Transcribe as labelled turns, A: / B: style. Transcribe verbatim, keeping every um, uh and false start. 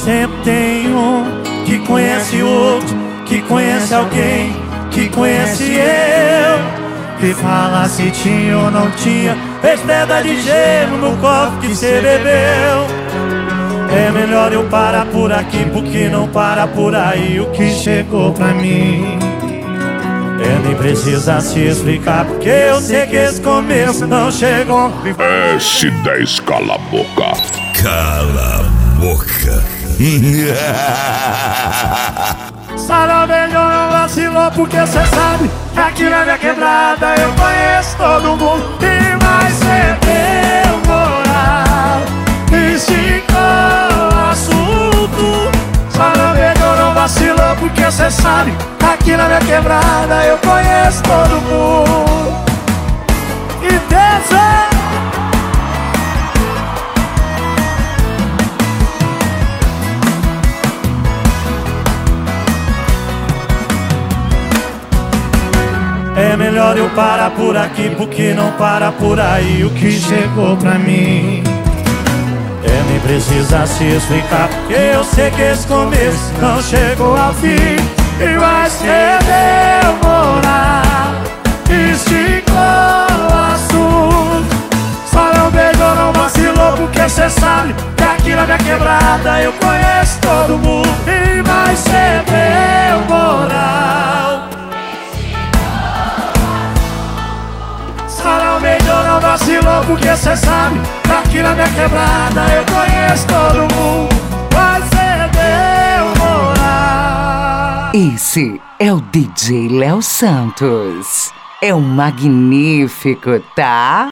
A: sempre tem um que conhece outro, que conhece alguém, que conhece eu. E fala se tinha ou não tinha, fez pedra de gelo no copo que cê bebeu. É melhor eu parar por aqui, porque não para por aí o que chegou pra mim. É, nem precisa se explicar, porque eu sei que esse começo não chegou.
B: S dez, cala a boca.
C: Cala a boca.
A: Sarabelho não vacilou, porque cê sabe que aqui na minha quebrada eu conheço todo mundo. E mais cê deu moral, esticou o assunto. Sarabelho não vacilou, porque cê sabe que aqui na minha quebrada eu conheço todo mundo. E dança! É melhor eu parar por aqui, porque não para por aí o que chegou pra mim. É, nem precisa se explicar, porque eu sei que esse começo não chegou ao fim. E vai ser demorar, esticou o assunto. Só não beijou, não vacilou, porque cê sabe que aqui na minha quebrada eu conheço todo mundo. E vai ser demorar. Não beijou, não vacilou, porque cê sabe que aqui na minha quebrada eu conheço todo mundo. Vai ser demorar.
D: Esse é o D J Léo Santos. É um magnífico, tá?